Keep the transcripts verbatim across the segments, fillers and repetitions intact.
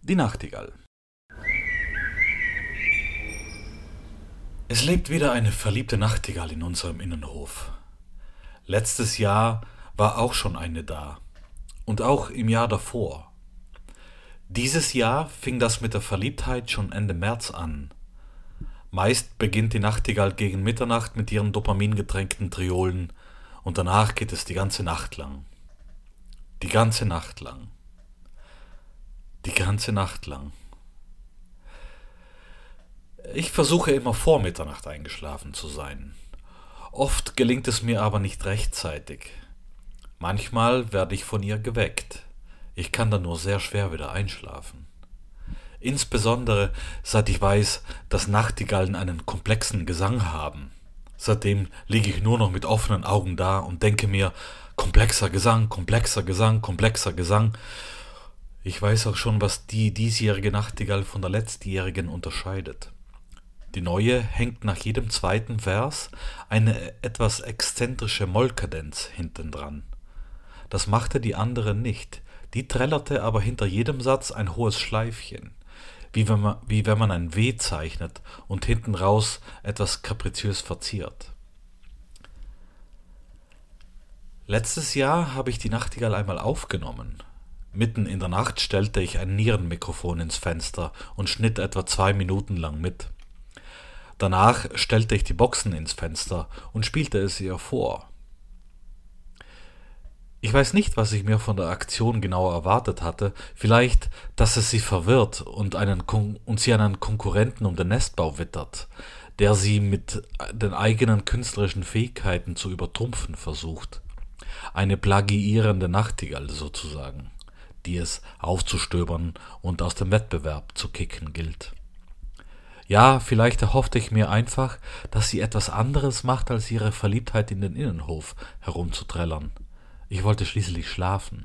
Die Nachtigall. Es lebt wieder eine verliebte Nachtigall in unserem Innenhof. Letztes Jahr war auch schon eine da. Und auch im Jahr davor. Dieses Jahr fing das mit der Verliebtheit schon Ende März an. Meist beginnt die Nachtigall gegen Mitternacht mit ihren dopamingetränkten Triolen und danach geht es die ganze Nacht lang. Die ganze Nacht lang. Die ganze Nacht lang. Ich versuche immer vor Mitternacht eingeschlafen zu sein. Oft gelingt es mir aber nicht rechtzeitig. Manchmal werde ich von ihr geweckt. Ich kann dann nur sehr schwer wieder einschlafen. Insbesondere seit ich weiß, dass Nachtigallen einen komplexen Gesang haben. Seitdem liege ich nur noch mit offenen Augen da und denke mir, komplexer Gesang, komplexer Gesang, komplexer Gesang. Ich weiß auch schon, was die diesjährige Nachtigall von der letztjährigen unterscheidet. Die neue hängt nach jedem zweiten Vers eine etwas exzentrische Mollkadenz hintendran. Das machte die andere nicht. Die trällerte aber hinter jedem Satz ein hohes Schleifchen, wie wenn man, wie wenn man ein W zeichnet und hinten raus etwas kapriziös verziert. Letztes Jahr habe ich die Nachtigall einmal aufgenommen. Mitten in der Nacht stellte ich ein Nierenmikrofon ins Fenster und schnitt etwa zwei Minuten lang mit. Danach stellte ich die Boxen ins Fenster und spielte es ihr vor. Ich weiß nicht, was ich mir von der Aktion genau erwartet hatte. Vielleicht, dass es sie verwirrt und, einen Kon- und sie einen Konkurrenten um den Nestbau wittert, der sie mit den eigenen künstlerischen Fähigkeiten zu übertrumpfen versucht. Eine plagiierende Nachtigall sozusagen, die es aufzustöbern und aus dem Wettbewerb zu kicken gilt. Ja, vielleicht erhoffte ich mir einfach, dass sie etwas anderes macht, als ihre Verliebtheit in den Innenhof herumzuträllern. Ich wollte schließlich schlafen.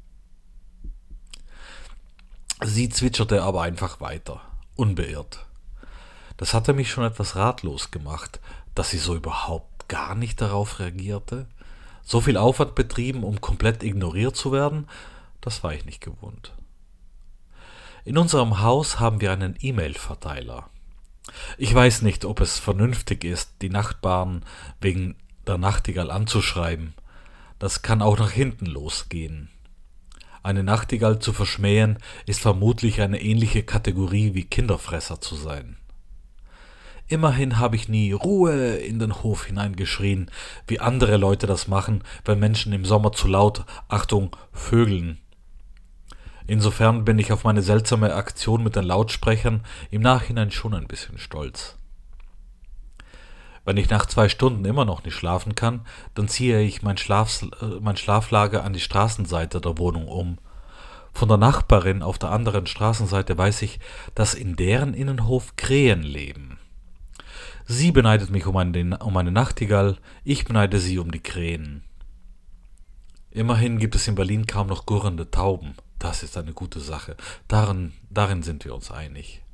Sie zwitscherte aber einfach weiter, unbeirrt. Das hatte mich schon etwas ratlos gemacht, dass sie so überhaupt gar nicht darauf reagierte. So viel Aufwand betrieben, um komplett ignoriert zu werden, das war ich nicht gewohnt. In unserem Haus haben wir einen E-Mail-Verteiler. Ich weiß nicht, ob es vernünftig ist, die Nachbarn wegen der Nachtigall anzuschreiben. Das kann auch nach hinten losgehen. Eine Nachtigall zu verschmähen, ist vermutlich eine ähnliche Kategorie wie Kinderfresser zu sein. Immerhin habe ich nie Ruhe in den Hof hineingeschrien, wie andere Leute das machen, wenn Menschen im Sommer zu laut, Achtung, vögeln. Insofern bin ich auf meine seltsame Aktion mit den Lautsprechern im Nachhinein schon ein bisschen stolz. Wenn ich nach zwei Stunden immer noch nicht schlafen kann, dann ziehe ich mein, Schlaf, mein Schlaflager an die Straßenseite der Wohnung um. Von der Nachbarin auf der anderen Straßenseite weiß ich, dass in deren Innenhof Krähen leben. Sie beneidet mich um eine, um eine Nachtigall, ich beneide sie um die Krähen. Immerhin gibt es in Berlin kaum noch gurrende Tauben. Das ist eine gute Sache. Darin, darin sind wir uns einig.